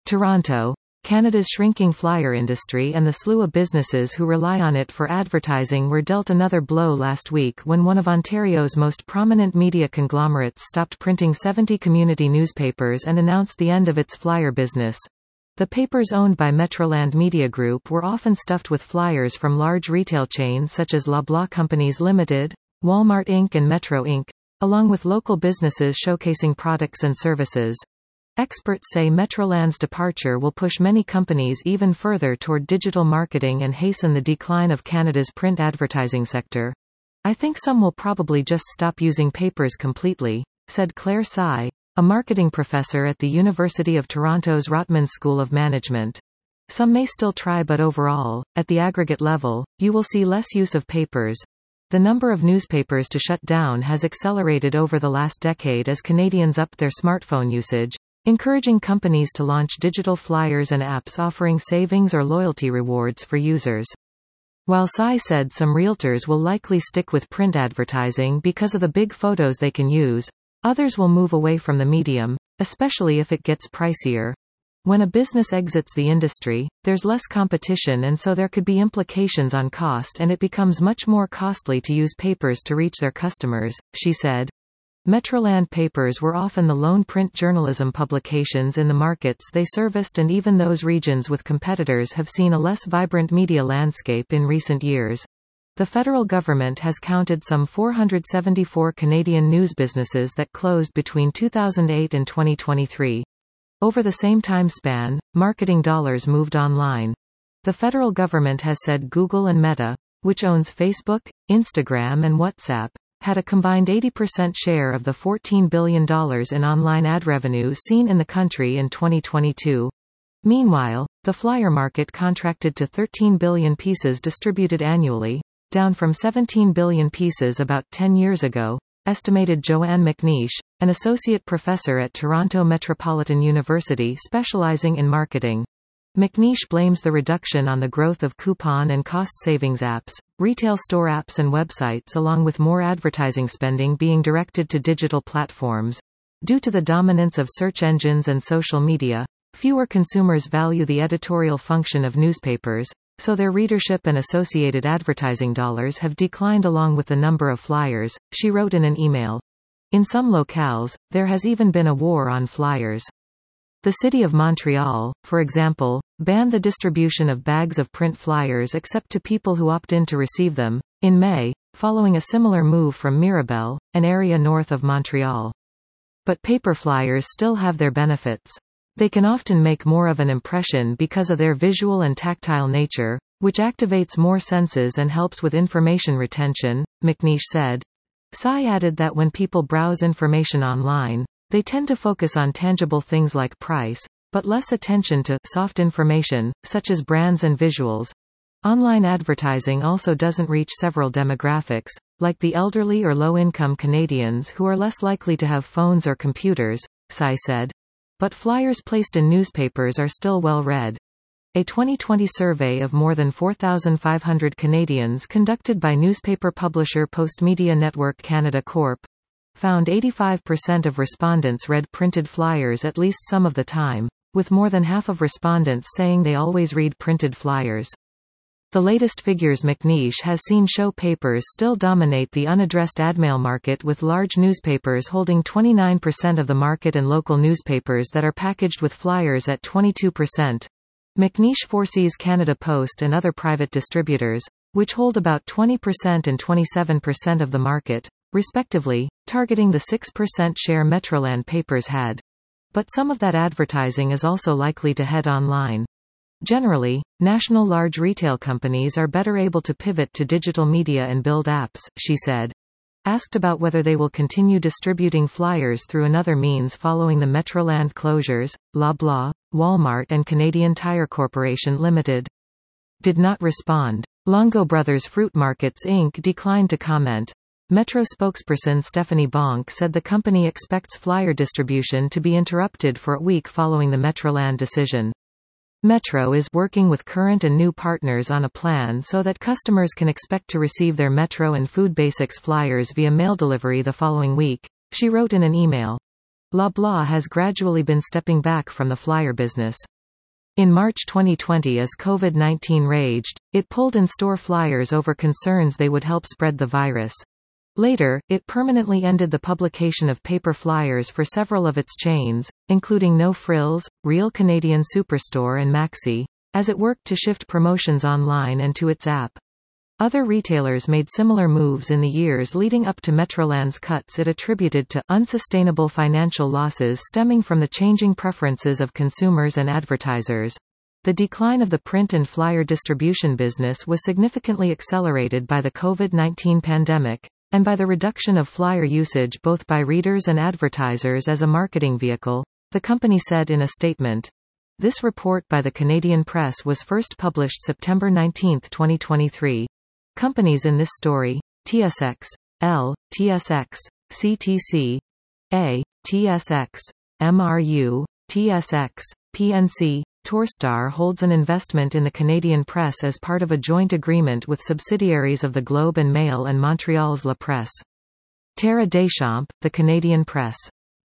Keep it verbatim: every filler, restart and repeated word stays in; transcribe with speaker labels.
Speaker 1: Toronto. Canada's shrinking flyer industry and the slew of businesses who rely on it for advertising were dealt another blow last week when one of Ontario's most prominent media conglomerates stopped printing seventy community newspapers and announced the end of its flyer business. The papers owned by Metroland Media Group were often stuffed with flyers from large retail chains such as Loblaw Companies Limited, Walmart Incorporated and Metro Incorporated, along with local businesses showcasing products and services. Experts say Metroland's departure will push many companies even further toward digital marketing and hasten the decline of Canada's print advertising sector. I think some will probably just stop using papers completely, said Claire Tsai, a marketing professor at the University of Toronto's Rotman School of Management. Some may still try, but overall, at the aggregate level, you will see less use of papers. The number of newspapers to shut down has accelerated over the last decade as Canadians upped their smartphone usage, encouraging companies to launch digital flyers and apps offering savings or loyalty rewards for users. While Tsai said some realtors will likely stick with print advertising because of the big photos they can use, others will move away from the medium, especially if it gets pricier. When a business exits the industry, there's less competition, and so there could be implications on cost, and it becomes much more costly to use papers to reach their customers, she said. Metroland papers were often the lone print journalism publications in the markets they serviced, and even those regions with competitors have seen a less vibrant media landscape in recent years. The federal government has counted some four hundred seventy-four Canadian news businesses that closed between two thousand eight and twenty twenty-three. Over the same time span, marketing dollars moved online. The federal government has said Google and Meta, which owns Facebook, Instagram and WhatsApp, had a combined eighty percent share of the fourteen billion dollars in online ad revenue seen in the country in twenty twenty-two. Meanwhile, the flyer market contracted to thirteen billion pieces distributed annually, down from seventeen billion pieces about ten years ago, estimated Joanne McNeish, an associate professor at Toronto Metropolitan University specializing in marketing. McNeish blames the reduction on the growth of coupon and cost savings apps, retail store apps and websites, along with more advertising spending being directed to digital platforms. Due to the dominance of search engines and social media, fewer consumers value the editorial function of newspapers, so their readership and associated advertising dollars have declined along with the number of flyers, she wrote in an email. In some locales, there has even been a war on flyers. The City of Montreal, for example, banned the distribution of bags of print flyers except to people who opt in to receive them, in May, following a similar move from Mirabel, an area north of Montreal. But paper flyers still have their benefits. They can often make more of an impression because of their visual and tactile nature, which activates more senses and helps with information retention, McNeish said. Tsai added that when people browse information online, they tend to focus on tangible things like price, but less attention to soft information, such as brands and visuals. Online advertising also doesn't reach several demographics, like the elderly or low-income Canadians who are less likely to have phones or computers, Tsai said. But flyers placed in newspapers are still well read. A twenty twenty survey of more than four thousand five hundred Canadians conducted by newspaper publisher Postmedia Network Canada Corporation found eighty-five percent of respondents read printed flyers at least some of the time, with more than half of respondents saying they always read printed flyers. The latest figures McNeish has seen show papers still dominate the unaddressed admail market, with large newspapers holding twenty-nine percent of the market and local newspapers that are packaged with flyers at twenty-two percent. McNeish foresees Canada Post and other private distributors, which hold about twenty percent and twenty-seven percent of the market, respectively, targeting the six percent share Metroland papers had. But some of that advertising is also likely to head online. Generally, national large retail companies are better able to pivot to digital media and build apps, she said. Asked about whether they will continue distributing flyers through another means following the Metroland closures, Loblaw, Walmart and Canadian Tire Corporation Limited did not respond. Longo Brothers Fruit Markets Incorporated declined to comment. Metro spokesperson Stephanie Bonk said the company expects flyer distribution to be interrupted for a week following the Metroland decision. Metro is working with current and new partners on a plan so that customers can expect to receive their Metro and Food Basics flyers via mail delivery the following week, she wrote in an email. Loblaw has gradually been stepping back from the flyer business. In March twenty twenty, as COVID nineteen raged, it pulled in-store flyers over concerns they would help spread the virus. Later, it permanently ended the publication of paper flyers for several of its chains, including No Frills, Real Canadian Superstore and Maxi, as it worked to shift promotions online and to its app. Other retailers made similar moves in the years leading up to Metroland's cuts it attributed to unsustainable financial losses stemming from the changing preferences of consumers and advertisers. The decline of the print and flyer distribution business was significantly accelerated by the COVID nineteen pandemic, and by the reduction of flyer usage both by readers and advertisers as a marketing vehicle, the company said in a statement. This report by the Canadian Press was first published September nineteenth twenty twenty-three. Companies in this story: T S X, L, T S X, C T C, A, T S X, M R U, T S X, P N C. Torstar holds an investment in the Canadian Press as part of a joint agreement with subsidiaries of the Globe and Mail and Montreal's La Presse. Tara Deschamps, the Canadian Press.